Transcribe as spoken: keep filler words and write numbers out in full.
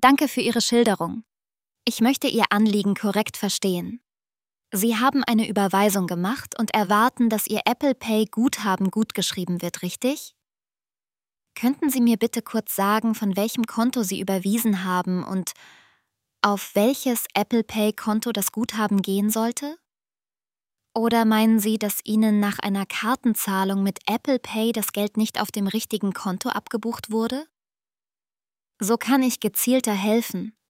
Danke für Ihre Schilderung. Ich möchte Ihr Anliegen korrekt verstehen. Sie haben eine Überweisung gemacht und erwarten, dass Ihr Apple Pay Guthaben gutgeschrieben wird, richtig? Könnten Sie mir bitte kurz sagen, von welchem Konto Sie überwiesen haben und auf welches Apple Pay Konto das Guthaben gehen sollte? Oder meinen Sie, dass Ihnen nach einer Kartenzahlung mit Apple Pay das Geld nicht auf dem richtigen Konto abgebucht wurde? So kann ich gezielter helfen.